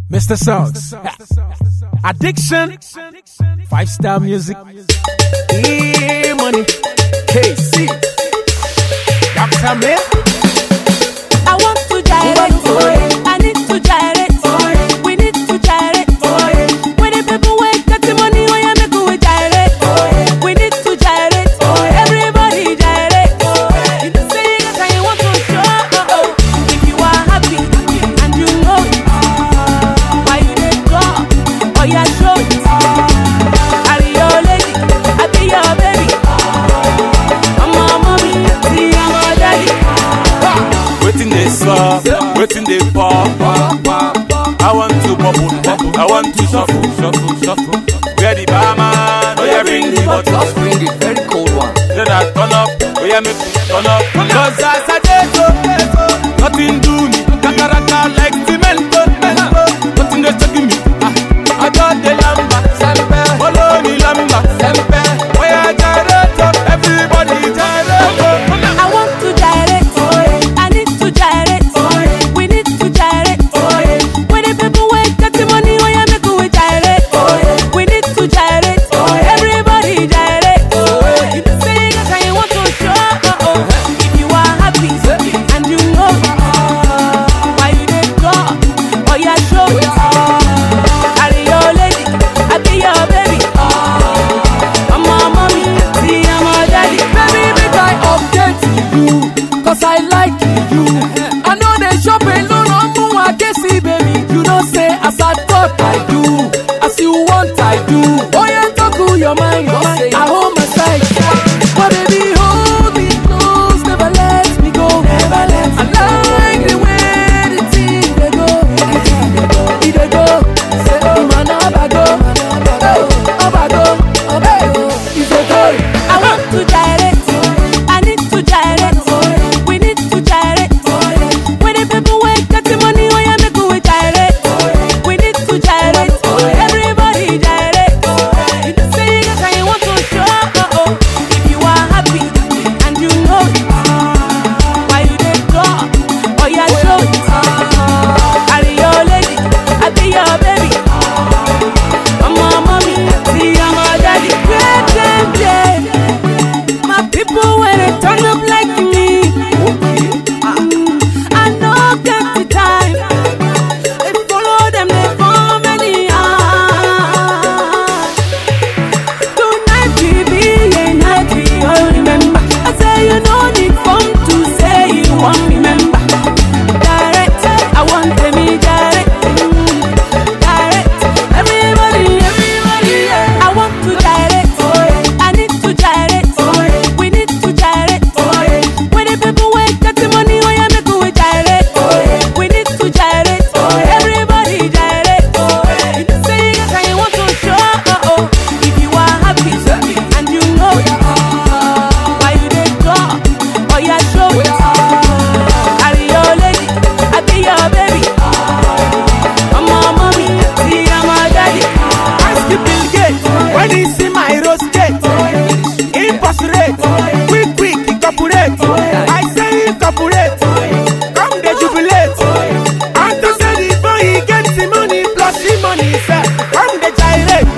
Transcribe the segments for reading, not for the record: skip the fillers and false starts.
Mr. Songs, Addiction, 5-star music, E-Money, KC, Dr. Man. I want to gyrate, I need to gyrate, we need to gyrate. When the people wake up the money, when you make we gyrate, we need to gyrate. Everybody gyrate. You don't say that you want to show. If you are happy and you know it, why you dey go? Oh yeah, show it. Carry your lady, I be your baby. I'm a mommy, see I'm a daddy. Waiting they saw, waiting they fall. I want to bubble, I want to shuffle. Where the barman? Oh yeah, bring the bottle. Just bring it, very cold one. Then I turn up, oh yeah, make me turn up. Cause as I did so, nothing do me. Kakaraka like cemento. Nothing they taking me. I got the lamba, sempe. Follow me lamba, sempe. Oh yeah, gyrate, everybody gyrate. I want to gyrate, I need to gyrate, we need to gyrate. When the people wake up the money, when you make we gyrate, we need to gyrate. Everybody gyrate. You don't say that you want to show. If you are happy and you know why you dey go, oh yeah, show it. Carry your lady, I be your baby. I'm a mommy, see I'm a daddy. Baby, make I update you, cause I like you. I know they shop alone on Mua Kesi, baby. You don't say as I thought I do, as you want I do. Oh yeah, talk to your mind, I hold my side. But baby, hold me close, never let me go. I like the way the thing they go. It they go, say oh man, abago, it's a go. I want to gyrate, I need to gyrate, we need to gyrate. When the people wake up the money, when you make we gyrate, we need to gyrate. Everybody gyrate. You don't say that you want to show. If you are happy and you know it, why you dey go? Oh yeah, show it. Carry your lady, I be your baby. I'm a mommy, see I'm a daddy. My people when they turn up like me, I know get the time. They follow them, they form any tonight we be a night we all remember. I say you no need fun to say you won't remember. Direct, I want them direct. Direct, everybody, yeah. I want to direct, I need to direct, we need to direct. When the people wake up the money, when you make we direct, we need to direct. Everybody direct. You don't say that you want to show. If you are happy and you know it, why you dey go? Oh yeah, show it. Carry your lady, I be your baby. I'm a mommy, see I'm a daddy. Ask the Bill Gates when he see my rose gate. Impossible, quick, incorporate. I say incorporate, come they jubilate. And to say the boy he gets the money plus the money, sir. Come they gyrate.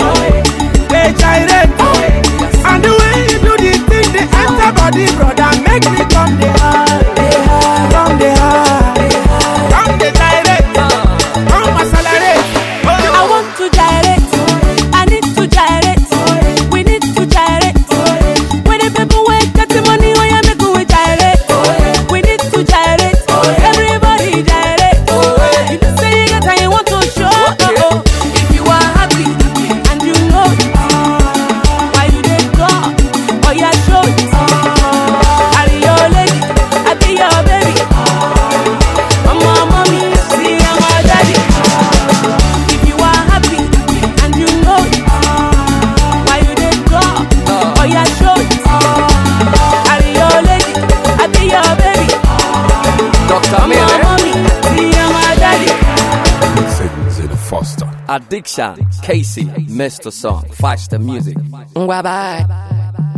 And the way you do the thing, they enter body, brother, make me come the high, come the gyrate, come accelerate. I want to gyrate, I need to gyrate, we need to gyrate. When the people wake up the money, when you make we gyrate, we need to gyrate. Everybody gyrate. You don't say that you want to show. If you are happy and you know it, why you dey go? Oh yeah, show it. Carry your lady, I be your baby. I'm a mommy, see I'm a daddy. If you are happy and you know it, why you dey go? Oh yeah, show it. Carry your lady, I be your baby. Dr. I'm a mommy, see I'm a daddy. Addiction, Casey, Mr. Song, 5-star music. Bye bye.